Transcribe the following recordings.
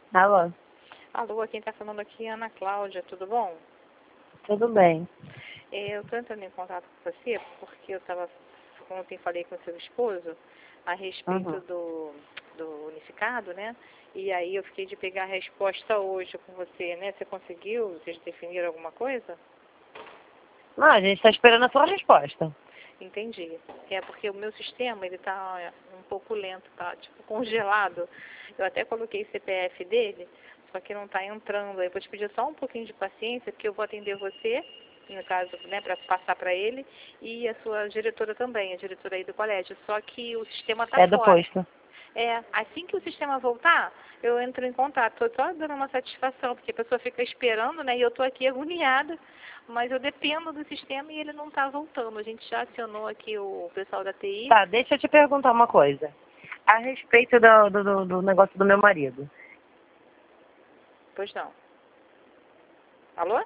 Alô, Alô, quem está falando aqui é a Ana Cláudia, tudo bom? tudo bem? Eu estou entrando em contato com você porque ontem falei com seu esposo a respeito Uhum. do unificado, né? E aí eu fiquei de pegar a resposta hoje com você, né? Você conseguiu? Vocês definiram alguma coisa? Não, a gente está esperando a sua resposta. Entendi. É porque o meu sistema, ele tá um pouco lento, tá tipo congelado. Eu até coloquei CPF dele, só que não tá entrando. Eu vou te pedir só um pouquinho de paciência, porque eu vou atender você, no caso, né, para passar para ele, e a sua diretora também, a diretora aí do colégio. Só que o sistema tá É do fora. posto. É, assim que o sistema voltar, eu entro em contato. Estou só dando uma satisfação, porque a pessoa fica esperando, né? E eu estou aqui agoniada, mas eu dependo do sistema e ele não está voltando. A gente já acionou aqui o pessoal da TI. Tá, deixa eu te perguntar uma coisa. A respeito do negócio do meu marido. Pois não. Alô?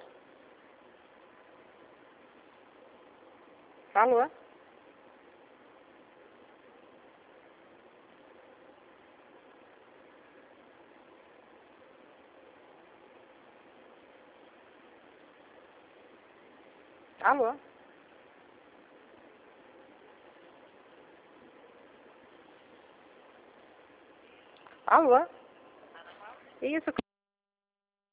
Alô? Alô? Alô? Isso,